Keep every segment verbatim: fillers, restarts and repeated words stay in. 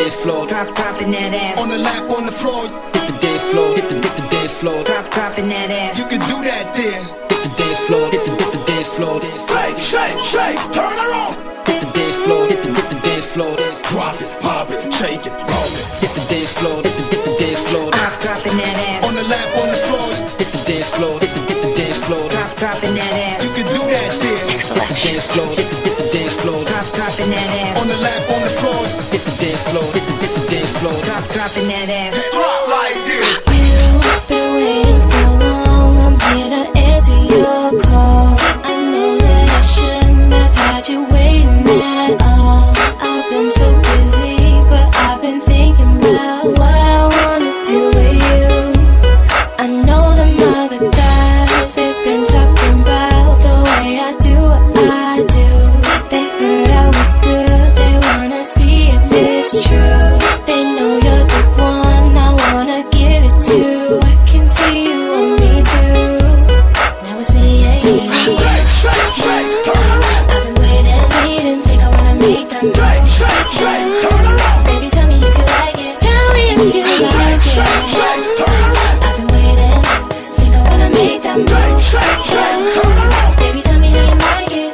dance floor, drop, dropping that ass. On the lap, on the floor, hit the dance floor, hit the, hit the dance floor, drop, dropping that ass. You can do that there. Hit the dance floor, hit the, hit the dance floor, shake, shake, shake, turn her on. Hit the dance floor, hit the, hit the dance floor, drop it, pop it, shake it, roll it. Hit the dance floor, hit the, hit the dance floor, drop, dropping that ass. On the lap, on the floor, hit the dance floor, hit the, hit the dance floor, drop, dropping that ass. You can do that there. Excellent. Hit the dance floor, hit the, hit the dance floor, drop, dropping that ass. On the lap, on the floor, hit the dance floor, hit the, hit the dance floor, drop, dropping that ass. Drop like this. You've been waiting so long, I'm here to answer your call. I know that I shouldn't have had you waiting at all. I've been so busy, but I've been thinking about what I wanna do with you. I know them other guys, they've been talking about the way I do what I do. They heard I was good, they wanna see if it's true. They know you're the one I wanna give it to. I can see you want me too. Now it's me and you. I've been waiting, waiting, think I wanna make them move. Baby, tell me if you like it. Tell me if you like it. I've been waiting, think I wanna make them move. Baby, tell me if you like it.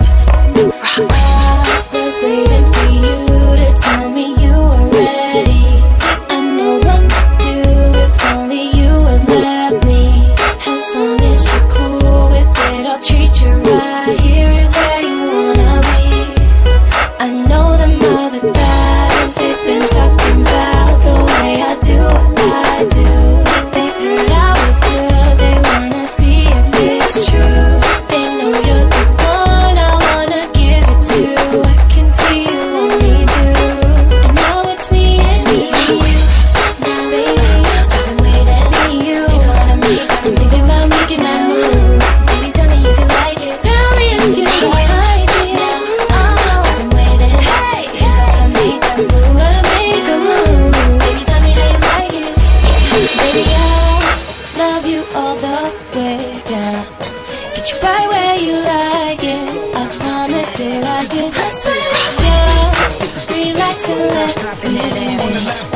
I was waiting for you to tell me you were ready. I know what to do if only you would let me. As long as you're cool with it, I'll treat you right. Here is where you wanna be. I know them other guys, they've been talking about the way I do what I do. They heard I was good, they wanna see if it's true. They know you're the one I wanna give it to. I can see you want me too. And now it's me and you. Now baby, I've been waiting for you. Think I wanna make, I'm thinking about making that move. Baby, tell me if you like it. Tell me if you like it. Now, oh, I've been waiting. Hey, think I wanna make that move. Wanna make a move. Baby, tell me how you like it. Baby, I love you all the way down. Get you right where you like it. I promise you like it. I swear, just relax and let me in.